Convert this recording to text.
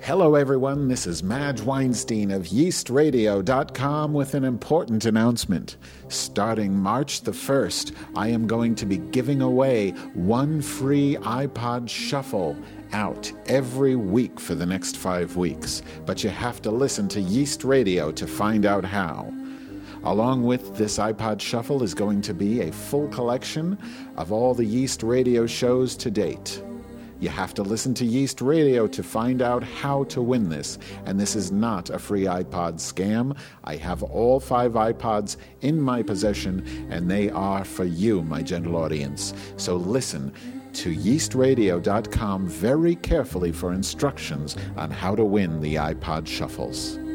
Hello, everyone. This is Madge Weinstein of YeastRadio.com with an important announcement. Starting March the 1st, I am going to be giving away one free iPod Shuffle out every week for the next 5 weeks. But you have to listen to Yeast Radio to find out how. Along with this iPod Shuffle is going to be a full collection of all the Yeast Radio shows to date. You have to listen to Yeast Radio to find out how to win this. And this is not a free iPod scam. I have all 5 iPods in my possession, and they are for you, my gentle audience. So listen to YeastRadio.com very carefully for instructions on how to win the iPod Shuffles.